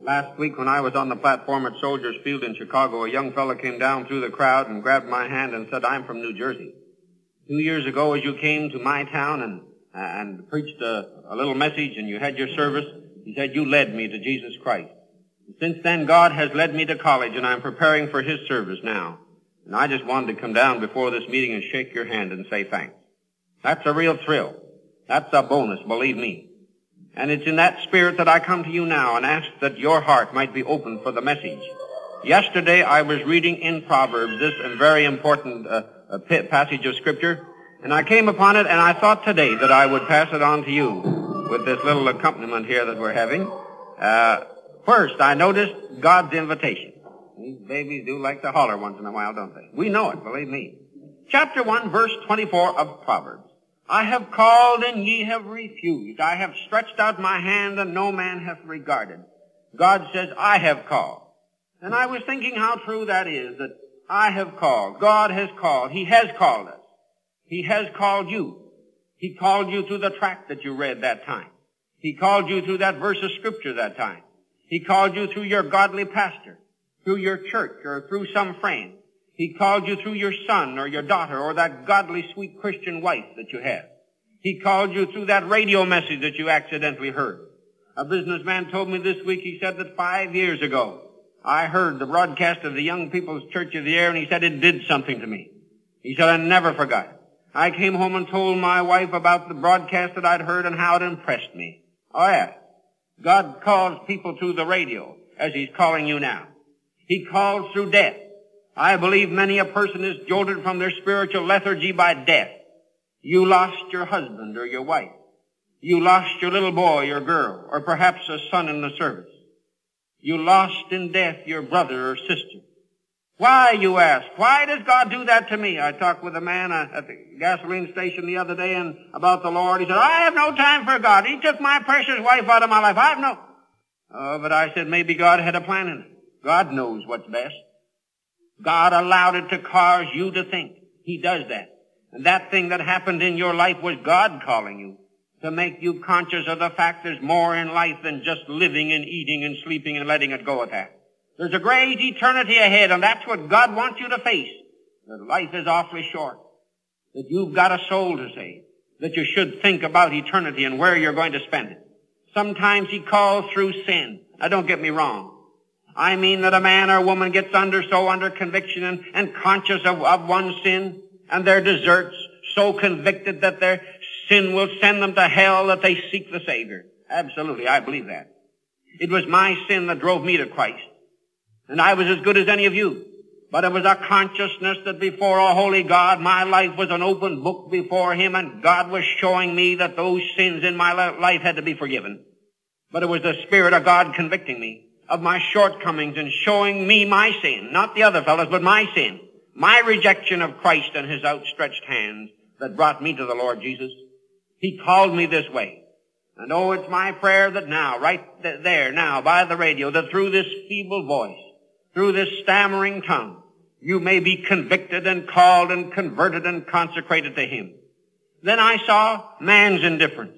Last week when I was on the platform at Soldiers Field in Chicago, a young fellow came down through the crowd and grabbed my hand and said, "I'm from New Jersey. 2 years ago as you came to my town and preached a little message and you had your service, he said, you led me to Jesus Christ. And since then, God has led me to college and I'm preparing for his service now. And I just wanted to come down before this meeting and shake your hand and say thanks." That's a real thrill. That's a bonus, believe me. And it's in that spirit that I come to you now and ask that your heart might be open for the message. Yesterday I was reading in Proverbs this very important passage of Scripture, and I came upon it, and I thought today that I would pass it on to you with this little accompaniment here that we're having. First, I noticed God's invitation. These babies do like to holler once in a while, don't they? We know it, believe me. Chapter 1, verse 24 of Proverbs. "I have called, and ye have refused. I have stretched out my hand, and no man hath regarded." God says, I have called. And I was thinking how true that is, that I have called. God has called. He has called us. He has called you. He called you through the tract that you read that time. He called you through that verse of Scripture that time. He called you through your godly pastor, through your church, or through some friend. He called you through your son or your daughter or that godly, sweet Christian wife that you have. He called you through that radio message that you accidentally heard. A businessman told me this week, he said that 5 years ago, I heard the broadcast of the Young People's Church of the Air, and he said it did something to me. He said, I never forgot it. I came home and told my wife about the broadcast that I'd heard and how it impressed me. Oh, yeah. God calls people through the radio, as he's calling you now. He calls through death. I believe many a person is jolted from their spiritual lethargy by death. You lost your husband or your wife. You lost your little boy or girl, or perhaps a son in the service. You lost in death your brother or sister. Why, you ask? Why does God do that to me? I talked with a man at the gasoline station the other day and about the Lord. He said, I have no time for God. He took my precious wife out of my life. I have no... Oh, but I said, maybe God had a plan in it. God knows what's best. God allowed it to cause you to think. He does that. And that thing that happened in your life was God calling you to make you conscious of the fact there's more in life than just living and eating and sleeping and letting it go at that. There's a great eternity ahead, and that's what God wants you to face. That life is awfully short. That you've got a soul to save. That you should think about eternity and where you're going to spend it. Sometimes he calls through sin. Now, don't get me wrong. I mean that a man or woman gets under conviction and conscious of one's sin and their deserts, so convicted that their sin will send them to hell that they seek the Savior. Absolutely, I believe that. It was my sin that drove me to Christ. And I was as good as any of you. But it was a consciousness that before a holy God, my life was an open book before him, and God was showing me that those sins in my life had to be forgiven. But it was the Spirit of God convicting me of my shortcomings and showing me my sin, not the other fellows, but my sin, my rejection of Christ and his outstretched hands that brought me to the Lord Jesus. He called me this way. And oh, it's my prayer that now, right there now by the radio, that through this feeble voice, through this stammering tongue, you may be convicted and called and converted and consecrated to him. Then I saw man's indifference.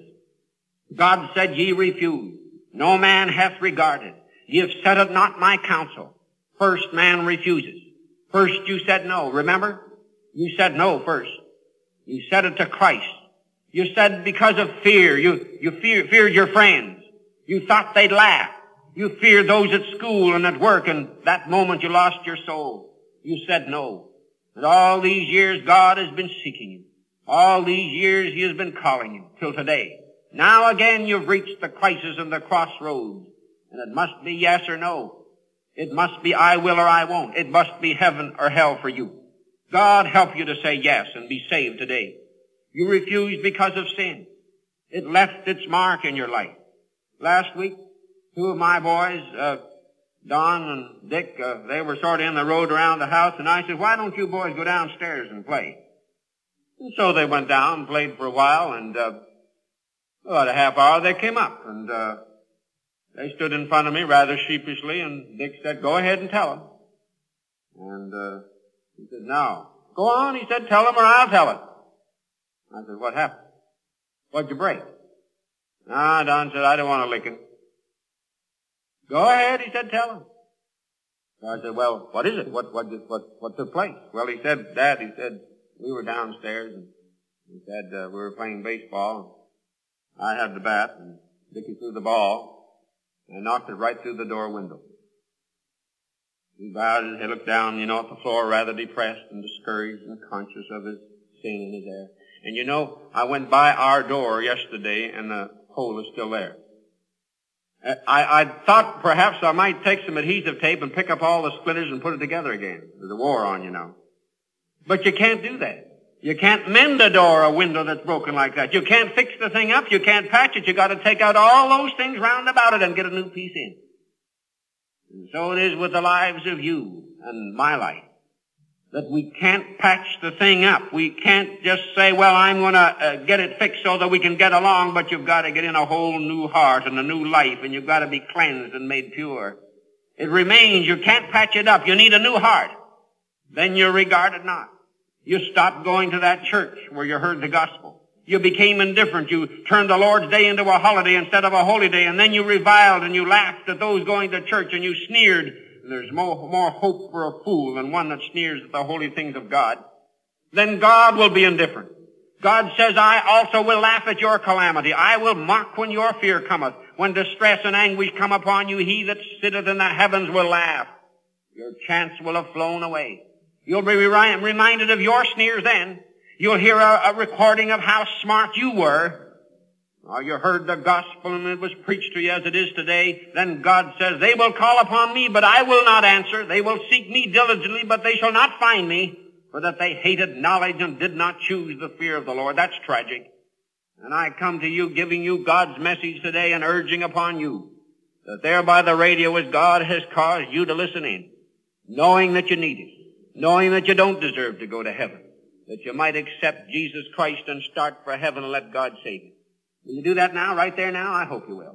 God said, ye refuse. No man hath regarded. Ye have set at not my counsel. First man refuses. First you said no. Remember? You said no first. You said it to Christ. You said because of fear. You feared your friends. You thought they'd laugh. You feared those at school and at work, and that moment you lost your soul. You said no. And all these years God has been seeking you. All these years he has been calling you till today. Now again you've reached the crisis and the crossroads. And it must be yes or no. It must be I will or I won't. It must be heaven or hell for you. God help you to say yes and be saved today. You refused because of sin. It left its mark in your life. Last week, two of my boys, Don and Dick, they were sort of in the road around the house, and I said, why don't you boys go downstairs and play? And so they went down and played for a while, and about a half hour they came up, and they stood in front of me rather sheepishly, and Dick said, go ahead and tell him. And he said, no. Go on, he said, tell him or I'll tell it. I said, what happened? What'd you break? Ah, Don said, I don't want to lick it. Go ahead, he said, tell him. So I said, well, what is it? What took place? Well, he said, Dad, he said, we were downstairs, and he said, we were playing baseball. I had the bat, and Dickie threw the ball, and I knocked it right through the door window. He bowed his head, looked down, at the floor, rather depressed and discouraged and conscious of his sin in his air. And I went by our door yesterday, and the hole is still there. I thought perhaps I might take some adhesive tape and pick up all the splinters and put it together again. There's a war on, But you can't do that. You can't mend a door or a window that's broken like that. You can't fix the thing up. You can't patch it. You got to take out all those things round about it and get a new piece in. And so it is with the lives of you and my life, that we can't patch the thing up. We can't just say, well, I'm going to get it fixed so that we can get along, but you've got to get in a whole new heart and a new life, and you've got to be cleansed and made pure. It remains. You can't patch it up. You need a new heart. Then you're regarded not. You stopped going to that church where you heard the gospel. You became indifferent. You turned the Lord's Day into a holiday instead of a holy day, and then you reviled and you laughed at those going to church, and you sneered. And there's more hope for a fool than one that sneers at the holy things of God. Then God will be indifferent. God says, I also will laugh at your calamity. I will mock when your fear cometh. When distress and anguish come upon you, he that sitteth in the heavens will laugh. Your chance will have flown away. You'll be reminded of your sneers then. You'll hear a recording of how smart you were. Or you heard the gospel and it was preached to you as it is today. Then God says, they will call upon me, but I will not answer. They will seek me diligently, but they shall not find me, for that they hated knowledge and did not choose the fear of the Lord. That's tragic. And I come to you giving you God's message today and urging upon you that there by the radio as God has caused you to listen in, knowing that you need it, knowing that you don't deserve to go to heaven, that you might accept Jesus Christ and start for heaven and let God save you. Will you do that now, right there now? I hope you will.